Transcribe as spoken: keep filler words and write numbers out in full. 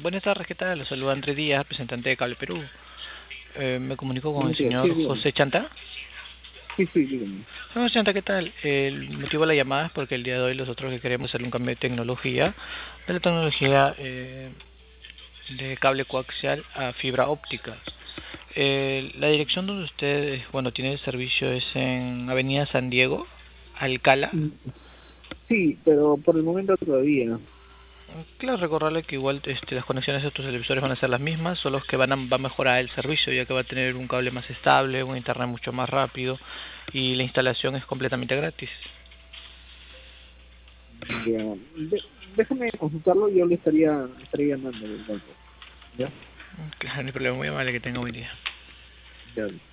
Buenas tardes, ¿qué tal? Los saluda Andrés Díaz, representante de Cable Perú. Eh, me comunico con el Buenos días, sí, señor dígame. José Chanta. Sí, sí, dígame. Señor Chanta, ¿qué tal? El motivo de la llamada es porque el día de hoy nosotros que queremos hacer un cambio de tecnología, de la tecnología eh, de cable coaxial a fibra óptica. Eh, la dirección donde usted, bueno, tiene el servicio es en Avenida San Diego, Alcala. Mm, Sí, pero por el momento todavía. Claro, recordarle que igual este, las conexiones de estos televisores van a ser las mismas, solo que van a, va a mejorar el servicio, ya que va a tener un cable más estable, un internet mucho más rápido y la instalación es completamente gratis. Ya. De- déjame consultarlo, yo le estaría, le estaría llamando de vuelta. ¿Ya? Claro, no hay problema, muy amable, que tenga buen día. Ya.